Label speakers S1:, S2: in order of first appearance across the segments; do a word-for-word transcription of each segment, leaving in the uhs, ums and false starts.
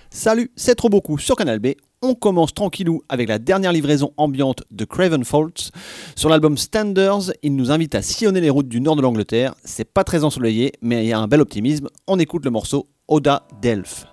S1: Salut, c'est trop beaucoup sur Canal B. On commence tranquillou avec la dernière livraison ambiante de Craven Faults. Sur l'album Standards, il nous invite à sillonner les routes du nord de l'Angleterre. C'est pas très ensoleillé, mais il y a un bel optimisme. On écoute le morceau Oda Delph.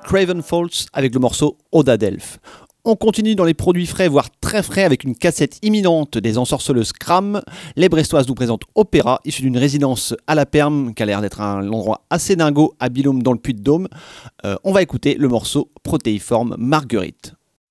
S1: Craven Falls avec le morceau Oda Delph. On continue dans les produits frais, voire très frais, avec une cassette imminente des ensorceleuses Cram. Les Brestoises nous présentent Opéra, issu d'une résidence à la Perme, qui a l'air d'être un endroit assez dingo à Bilhomme dans le Puy-de-Dôme. Euh, on va écouter le morceau Protéiforme Marguerite.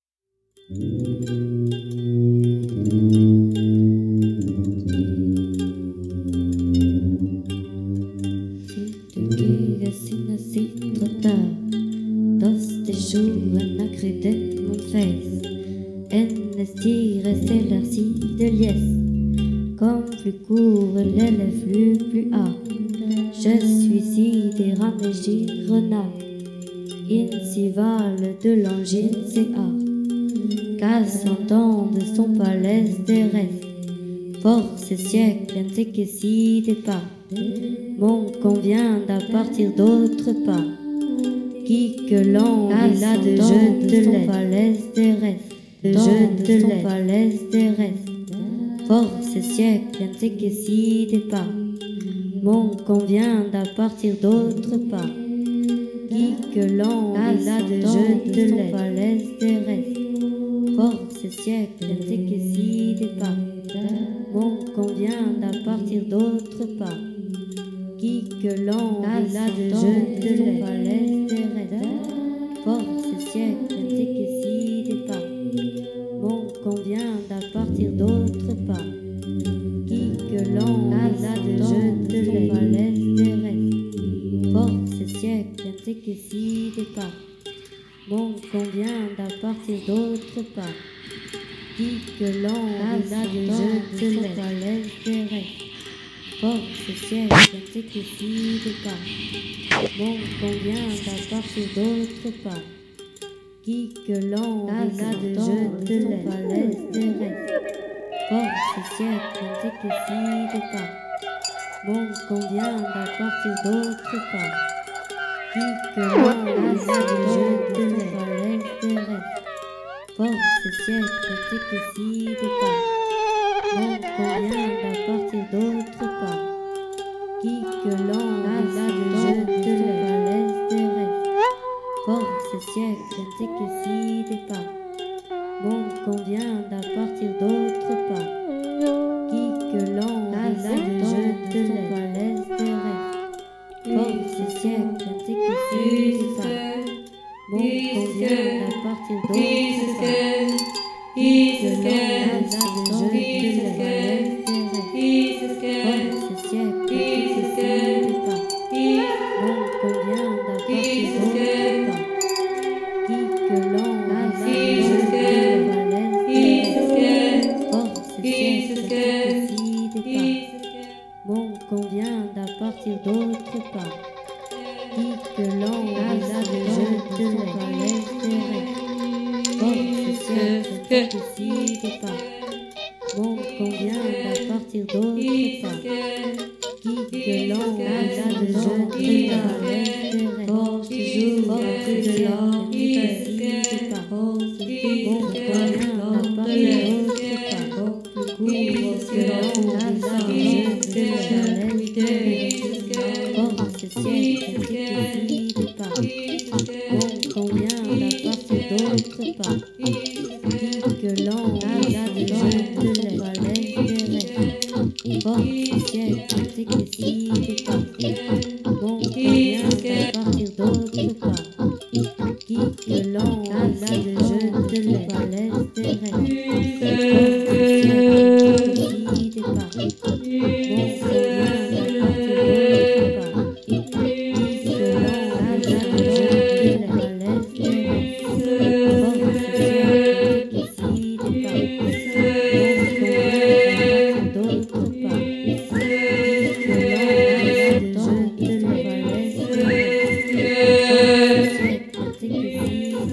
S2: En estire s'élargit de liesse, comme plus court l'élève plus plus A. Je suis sidé ramé gironard, incivale de l'angine C A. Cassant de son palais des rêves, force et siècle ainsi que si départ. Mon convient d'à partir d'autre part. Qui que l'on il a de jeu de son palais des rêves, de jeu de son palais des rêves, force et siècle ainsi que si départ. Mon convient d'à partir d'autre part. Qui que l'on il a de jeu de son palais des rêves, force et siècle ainsi que si départ. Mon convient d'à partir d'autre part. Qui que l'on il a de jeu de son palais des rêves, force et siècle ainsi que si départ. Mon convient d'à partir d'autre part. Qui que l'on il a de jeu de son palais des rêves, force et siècle ainsi que si départ. Mon convient d'à partir d'autre part. Qui que l'on il a de jeu de son palais des rêves, force et siècle ainsi que si départ. Mon convient d'à partir d'autre part. Qui que l'on il a de jeu de son palais des rêves, force et siècle ainsi que si départ. Mon convient d'à partir d'autre part. Qui que l'on il a de jeu de son palais des rêves, force et siècle ainsi que si départ. Mon convient d'à partir d'autre part. Qui que l'on il a de jeu de son palais des rêves, force et siècle ainsi que si départ. Mon convient d'à partir d'autre part. Qui que l'on il a de jeu de son palais des rêves, force et siècle ainsi que si départ. Mon convient d'à partir d'autre part. Qui que l'on il a de jeu de son palais des rêves, force et siècle ainsi que si départ. Mon convient d'à partir d'autre part. Qui que l'on il a de jeu de son palais des rêves, force et siècle ainsi que si départ. Mon convient d'à partir d'autre part. Qui que l'on il a de jeu de son palais des rêves, force et siècle ainsi que si départ. Mon convient d'à partir d'autre part. Qui que l'on il a de jeu de son palais des rêves, force et force de l'or qui si départ. Mon convient d'à partir d'autre part. Couvre que l'on il a de jeu de son palais des rêves, force et siècle ainsi que si départ. Mon convient d'à partir d'autre part. Qui que l'on il a de jeu de son palais des rêves, force et siècle ainsi que si départ. Mon convient d'à partir d'autre part. Qui que l'on il a de jeu de son palais des rêves, force et siècle ainsi que si départ. Mon convient d'à partir d'autre part. Qui que l'on il a de jeu de son palais des rêves, force et siècle ainsi que si départ. Mon convient d'à partir d'autre part. Qui que l'on il a de jeu de son palais des rêves, force et siècle ainsi que si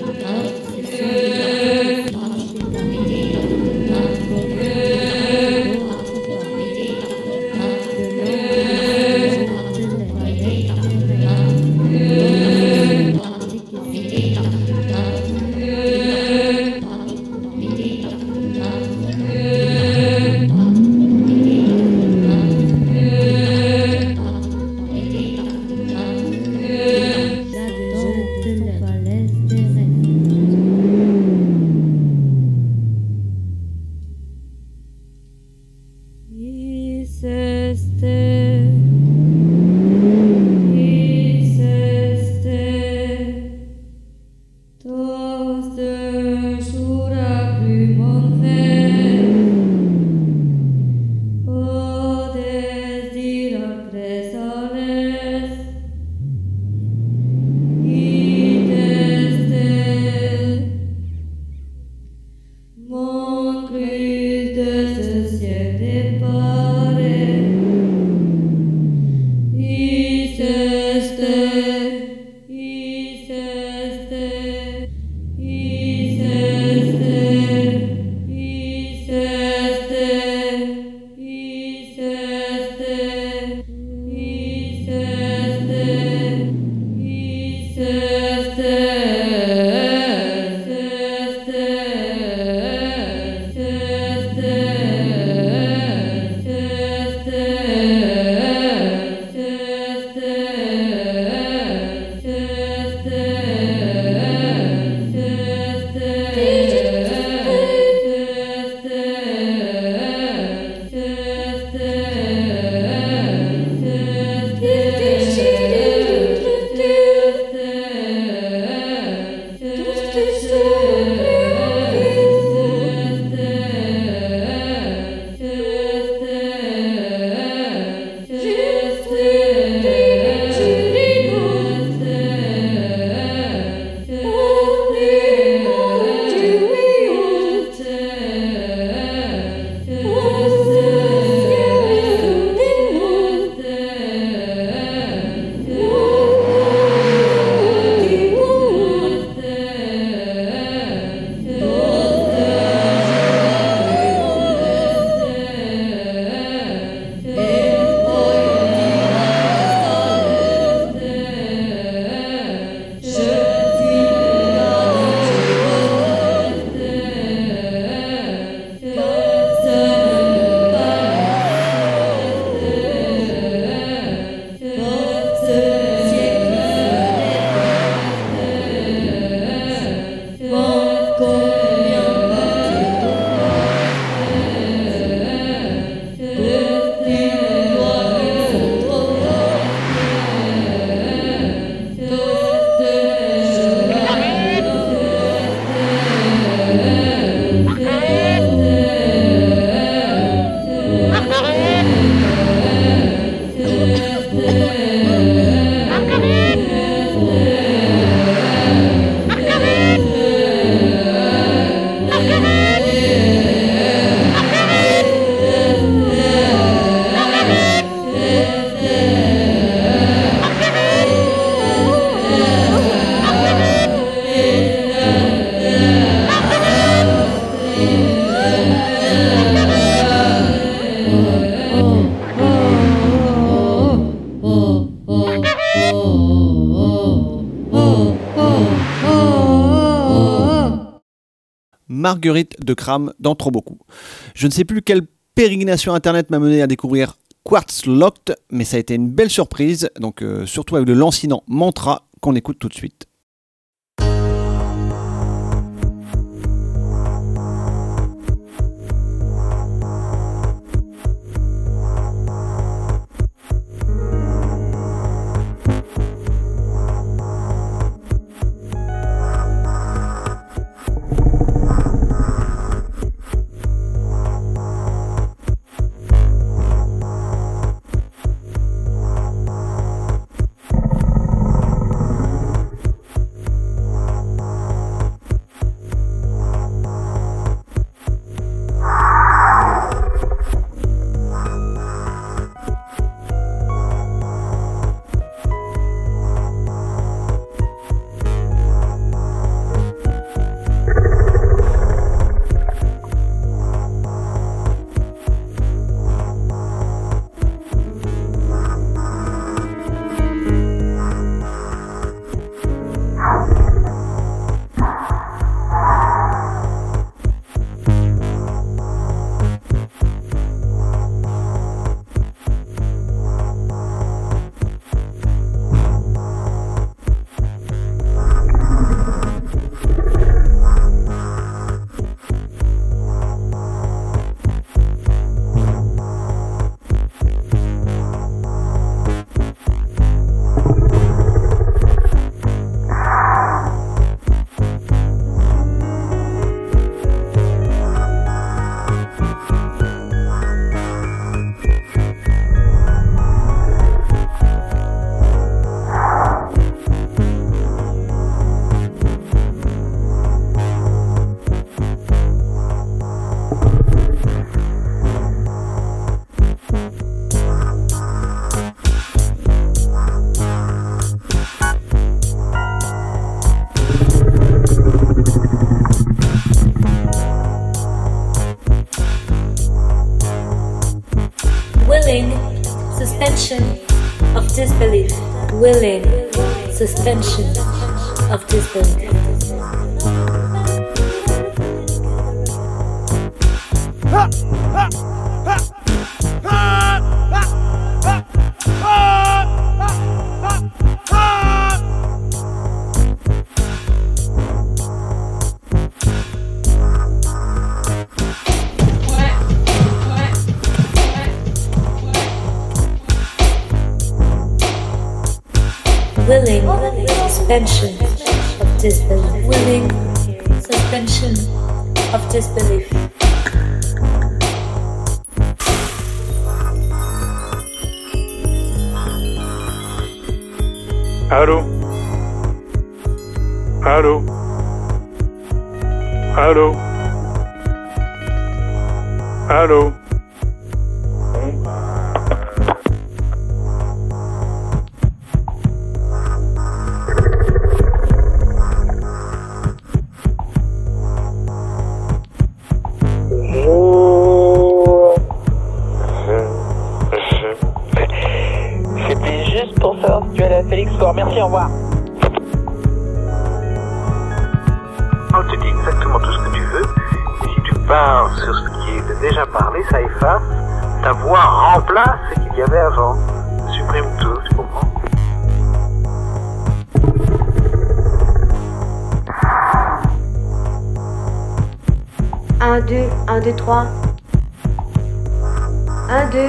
S1: Marguerite de Cram dans Trop Beaucoup. Je ne sais plus quelle pérégrination internet m'a mené à découvrir Quartz Locked, mais ça a été une belle surprise, donc euh, surtout avec le lancinant Mantra qu'on écoute tout de suite.
S3: willing suspension of disbelief. Willing suspension of disbelief. Willing suspension of disbelief.
S4: Allô? Allô? Allô? Allô?
S5: Merci, au revoir.
S6: On te dit exactement tout ce que tu veux, et si tu pars sur ce qui est déjà parlé, ça efface, ta voix remplace ce qu'il y avait avant. Supprime tout, tu comprends?
S2: Un, deux, un, deux, trois. Un, deux.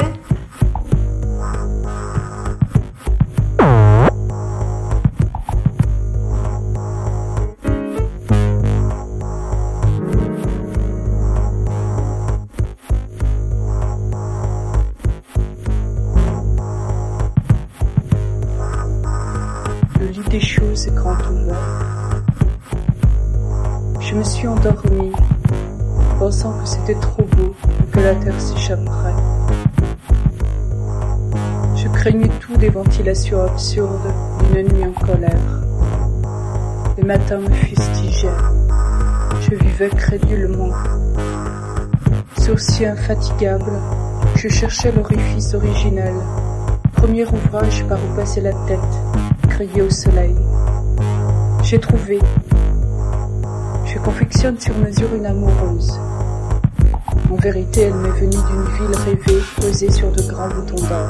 S7: Des choses grand ouvert. Je me suis endormie, pensant que c'était trop beau et que la terre s'échapperait. Je craignais tout des ventilations absurdes d'une nuit en colère. Les matins me fustigeaient. Je vivais crédulement. Sourcils infatigables, je cherchais l'orifice originel, premier ouvrage par où passer la tête, crier au soleil. J'ai trouvé. Je confectionne sur mesure une amoureuse. En vérité, elle m'est venue d'une ville rêvée, posée sur de grands boutons d'or.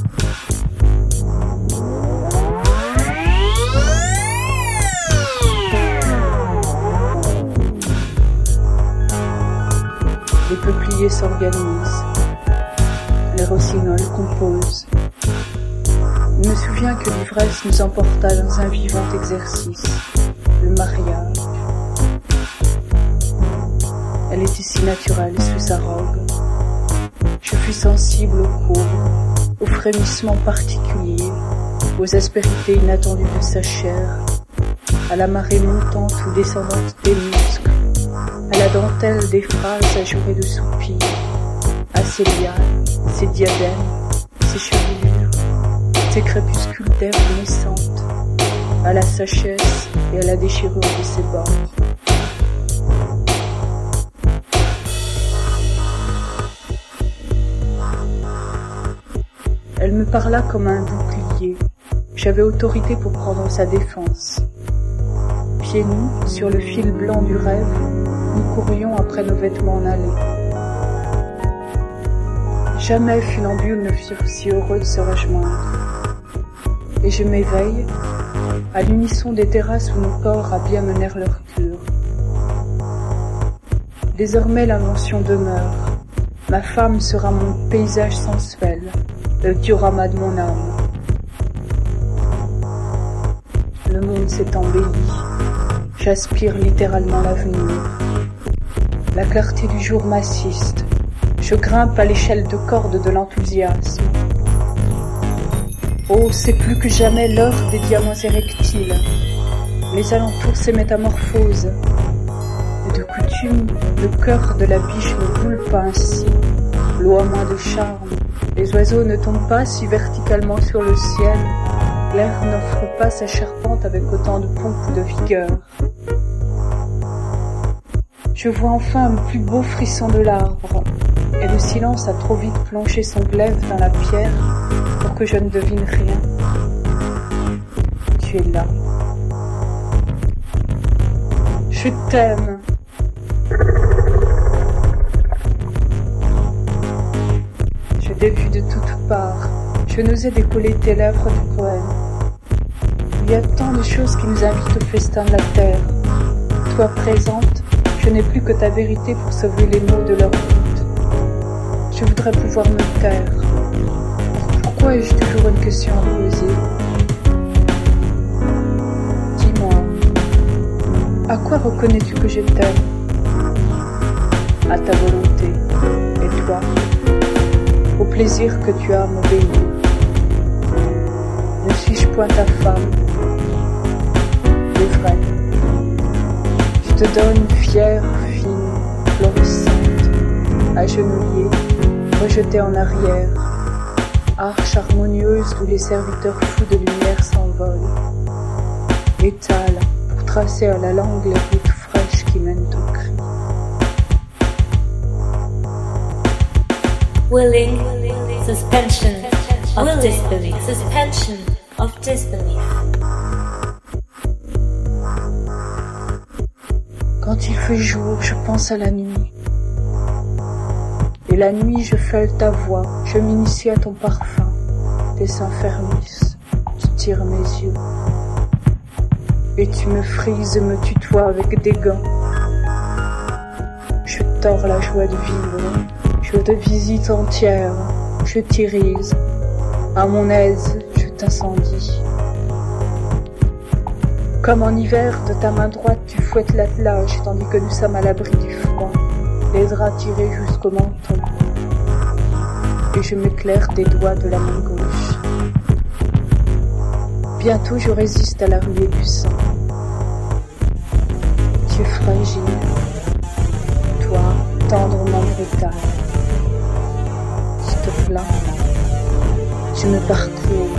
S7: Les peupliers s'organisent. Les rossignols composent. Je me souviens que l'ivresse nous emporta dans un vivant exercice, le mariage. Elle était si naturelle sous sa robe. Je fus sensible aux courbes, aux frémissements particuliers, aux aspérités inattendues de sa chair, à la marée montante ou descendante des muscles, à la dentelle des phrases ajourées de soupirs, à ses lianes, ses diadèmes, ses chevelures, ses crépuscules d'herbe naissantes, à la sagesse et à la déchirure de ses bords. Elle me parla comme un bouclier. J'avais autorité pour prendre sa défense. Pieds nus, sur le fil blanc du rêve, nous courions après nos vêtements en allée. Jamais funambules ne furent si heureux de se rejoindre. Et je m'éveille, à l'unisson des terrasses où nos corps à bien menèrent leur cure. Désormais l'invention demeure. Ma femme sera mon paysage sensuel, le diorama de mon âme. Le monde s'est embelli. J'aspire littéralement l'avenir. La clarté du jour m'assiste. Je grimpe à l'échelle de corde de l'enthousiasme. Oh, c'est plus que jamais l'heure des diamants érectiles. Les alentours se métamorphosent. Et de coutume, le cœur de la biche ne roule pas ainsi. L'eau a moins de charme. Les oiseaux ne tombent pas si verticalement sur le ciel. L'air n'offre pas sa charpente avec autant de pompe ou de vigueur. Je vois enfin le plus beau frisson de l'arbre, et le silence a trop vite plongé son glaive dans la pierre pour que je ne devine rien. tu es là. Je t'aime. Je t'ai vu de toutes parts. Je n'osais décoller tes lèvres du poème. Il y a tant de choses qui nous invitent au festin de la terre. Toi présente, je n'ai plus que ta vérité pour sauver les mots de leur doute. Je voudrais pouvoir me taire. Pourquoi ai-je toujours une question à poser? Dis-moi, à quoi reconnais-tu que je t'aime? À ta volonté. Et toi? Au plaisir que tu as à m'obéir. Ne suis-je point ta femme? C'est vrai. Je te donne fière, fine, florissante, agenouillée, rejetée en arrière, arche harmonieuse d'où les serviteurs fous de lumière s'envolent, étale pour tracer à la langue les routes fraîches qui mènent au cri.
S3: Willing suspension of disbelief. Suspension of disbelief.
S7: Quand il fait jour, je pense à la nuit. Et la nuit, je fêle ta voix, je m'initie à ton parfum. Tes seins fermissent, tu tires mes yeux. Et tu me frises et me tutoies avec des gants. Je tords la joie de vivre, je te visite entière, je t'irise. À mon aise, je t'incendie. Comme en hiver, de ta main droite, tu fouettes l'attelage, tandis que nous sommes à l'abri du froid, les draps tirés jusqu'au menton. Et je m'éclaire des doigts de la main gauche. Bientôt, je résiste à la ruée du sang. Tu es fragile, toi, tendrement brutal. Je te plains, je me parcours.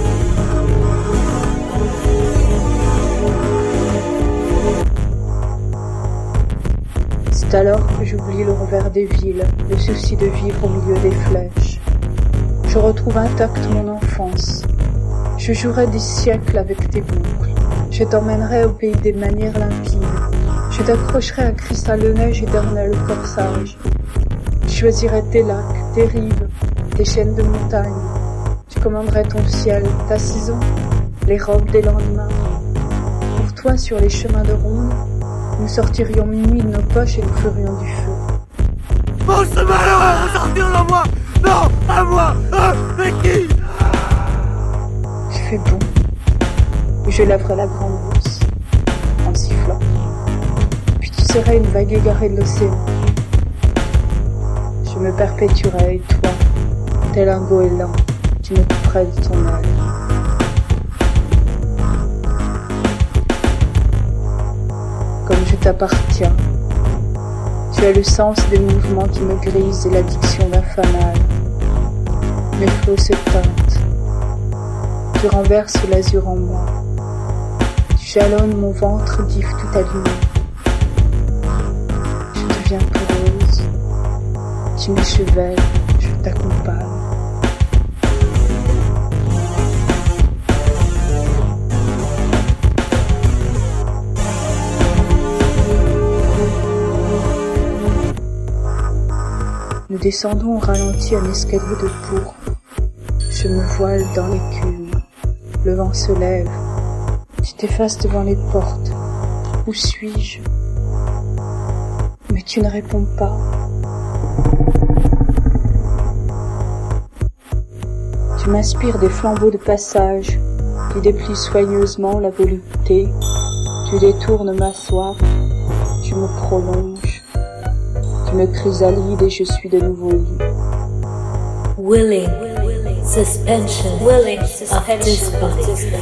S7: C'est alors que j'oublie le revers des villes, le souci de vivre au milieu des flèches. Je retrouve intacte mon enfance. Je jouerai des siècles avec tes boucles. Je t'emmènerai au pays des manières limpides. Je t'accrocherai à cristal de neige éternel au corsage. Je choisirai tes lacs, tes rives, tes chaînes de montagnes. Je commanderai ton ciel, ta saison, les robes des lendemains. Pour toi, sur les chemins de ronde, nous sortirions minuit de nos poches et nous ferions du feu.
S8: Oh, ce malheureux, ressortir de moi! Non, à moi! Ah, mais qui?
S7: Il fait bon. Et je lèverai la grande bourse, en sifflant. Puis tu serais une vague égarée de l'océan. Je me perpétuerai, et toi, tel un goéland, tu me couperais de ton aile. Comme je t'appartiens, tu as le sens des mouvements qui me grisent et l'addiction d'un fanal. Mes flots se teintent, tu renverses l'azur en moi, tu jalonnes mon ventre d'if tout allumé. Je deviens poreuse, tu m'échevelles, je t'accompagne. Nous descendons au ralenti un escalier de pourpre. Je me voile dans l'écume. Le vent se lève. Tu t'effaces devant les portes. Où suis-je? Mais tu ne réponds pas. Tu m'inspires des flambeaux de passage qui déplient soigneusement la volupté. Tu détournes ma soif. Tu me prolonges. Tu me chrysalides et je suis de nouveau libre.
S3: Willing suspension, willing suspension of disbelief.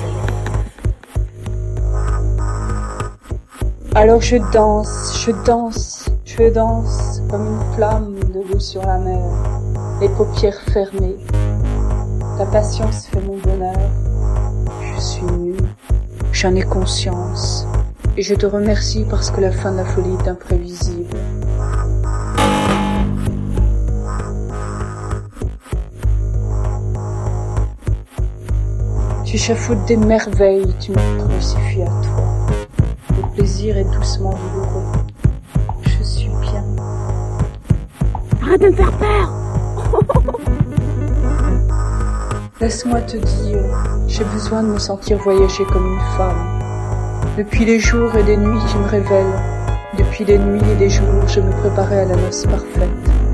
S7: Alors je danse, je danse, je danse comme une flamme debout sur la mer, les paupières fermées. Ta patience fait mon bonheur. Je suis nue, j'en ai conscience, et je te remercie parce que la fin de la folie est imprévisible. Tu échafaudes des merveilles, tu me crucifies à toi. Le plaisir est doucement douloureux. Je suis bien.
S9: Arrête de me faire peur.
S7: Laisse-moi te dire, j'ai besoin de me sentir voyager comme une femme. Depuis les jours et des nuits qui me révèlent, depuis les nuits et les jours, je me préparais à la noce parfaite.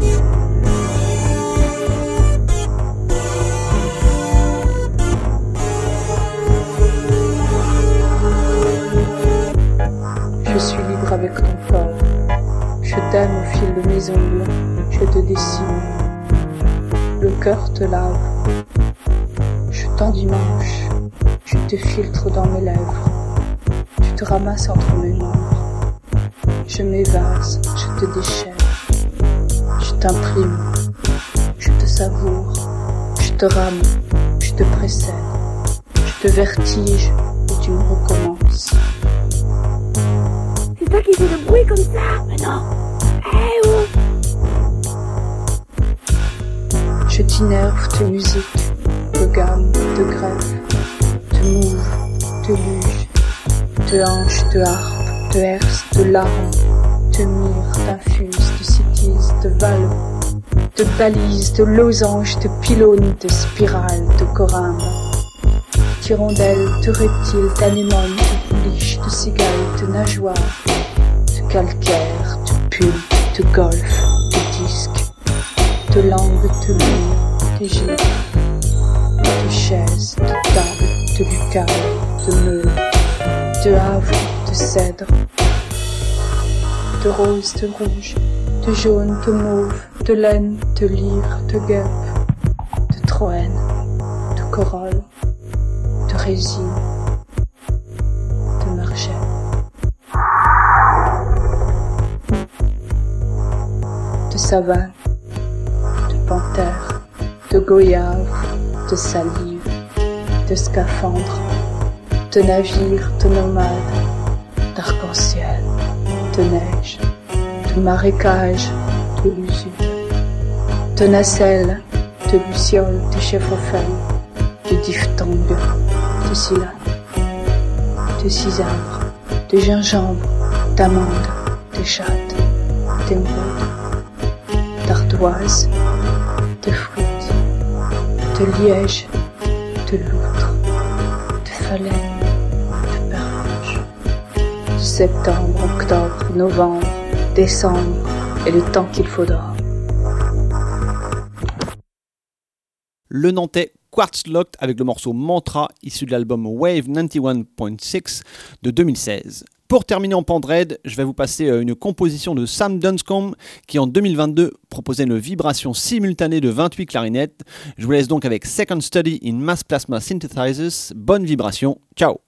S7: Je suis libre avec ton corps. Je t'aime au fil de mes ongles. Je te dessine. Le cœur te lave. Je t'endimanche. Je te filtre dans mes lèvres. Tu te ramasses entre mes membres. Je m'évase. Je te déchaîne. Je t'imprime. Je te savoure. Je te rame. Je te précède. Je te vertige et tu me recommences.
S9: C'est toi qui fais le bruit comme ça. Mais non. Eh oh.
S7: Je t'innerve de musique, de gamme, de grève, de mouve, de luge, de hanche, de harpe, de herse, de larme, de myrrhe, d'infuse, de citise, de vallon, de balise, de losange, de pylône, de spirale, de corymbe, d'hirondelle, de reptile, d'anémone, de pouliche, de cigale, de nageoire, de calcaire, de pulpe, de golfe, de disque, de langue, de lyre, de givre, de chaise, de table, de lucarne, de meule, de havre, de cèdre, de rose, de rouge, de jaune, de mauve, de laine, de lyre, de guêpe, de troène, de corolle, de résine, de margelle. De savane, de panthère, de goyave, de salive, de scaphandre, de navire, de nomade, d'arc-en-ciel, de neige, de marécage, de l'usure, de nacelle, de luciole, de chèvrefeuille, de diphtongue, de syllabe, de cisavre, de gingembre, d'amande, de chatte, d'émeraude, d'ardoise, de fruits, de liège, de loutre, de phalène, de pervenche, de septembre, octobre, novembre, décembre et le temps qu'il faudra.
S1: Le Nantais Quartz Locked avec le morceau Mantra issu de l'album Wave quatre-vingt-un virgule six de deux mille seize. Pour terminer en Pandred, je vais vous passer une composition de Sam Dunscombe qui en deux mille vingt-deux proposait une vibration simultanée de vingt-huit clarinettes. Je vous laisse donc avec Second Study in Mass Plasma Synthesizers. Bonne vibration, ciao.